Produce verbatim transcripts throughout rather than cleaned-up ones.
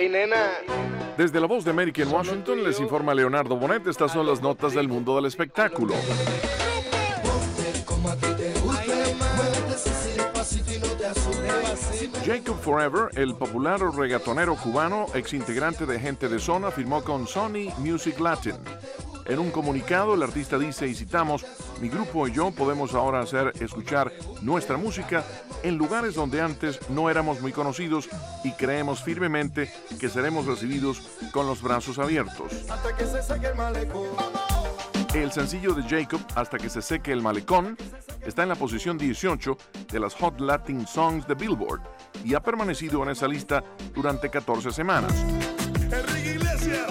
Hey, nena. Desde la Voz de América en Washington les informa Leonardo Bonet. Estas son las notas del mundo del espectáculo. Jacob Forever, el popular reggaetonero cubano, ex integrante de Gente de Zona, firmó con Sony Music Latin. En un comunicado, el artista dice, y citamos, mi grupo y yo podemos ahora hacer escuchar nuestra música en lugares donde antes no éramos muy conocidos y creemos firmemente que seremos recibidos con los brazos abiertos. Hasta que se seque el malecón. El sencillo de Jacob, Hasta que se seque el malecón, está en la posición dieciocho de las Hot Latin Songs de Billboard y ha permanecido en esa lista durante catorce semanas. Enrique Iglesias.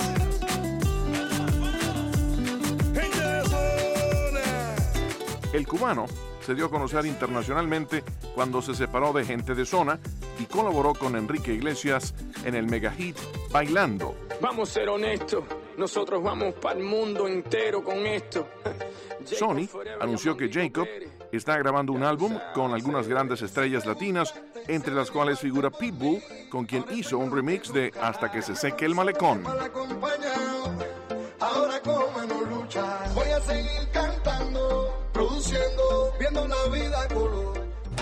El cubano se dio a conocer internacionalmente cuando se separó de Gente de Zona y colaboró con Enrique Iglesias en el mega hit Bailando. Vamos a ser honestos, nosotros vamos para el mundo entero con esto. Sony anunció que Jacob está grabando un álbum con algunas grandes estrellas latinas, entre las cuales figura Pitbull, con quien hizo un remix de Hasta que se seque el malecón. Ahora como no lucha, voy a seguir cantando, produciendo, viendo la vida a color.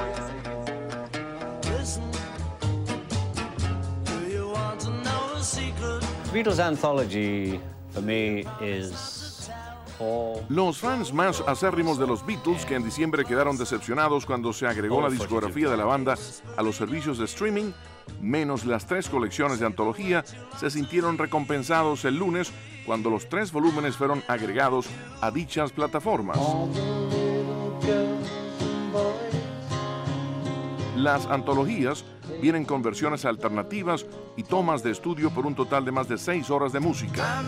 Beatles Anthology for me is all... Los fans más acérrimos de los Beatles, que en diciembre quedaron decepcionados cuando se agregó la discografía de la banda a los servicios de streaming, menos las tres colecciones de antología, se sintieron recompensados el lunes cuando los tres volúmenes fueron agregados a dichas plataformas. Las antologías vienen con versiones alternativas y tomas de estudio por un total de más de seis horas de música.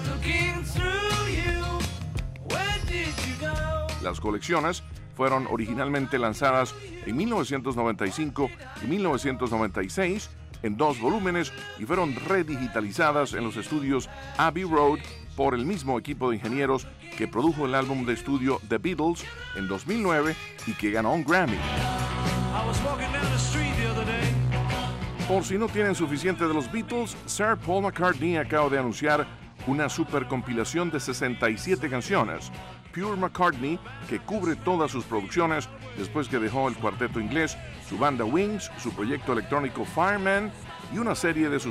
Las colecciones fueron originalmente lanzadas en mil novecientos noventa y cinco y mil novecientos noventa y seis en dos volúmenes y fueron redigitalizadas en los estudios Abbey Road por el mismo equipo de ingenieros que produjo el álbum de estudio The Beatles en dos mil nueve y que ganó un Grammy. Por si no tienen suficiente de los Beatles, Sir Paul McCartney acaba de anunciar una supercompilación de sesenta y siete canciones, Pure McCartney, que cubre todas sus producciones después que dejó el cuarteto inglés, su banda Wings, su proyecto electrónico Fireman y una serie de sus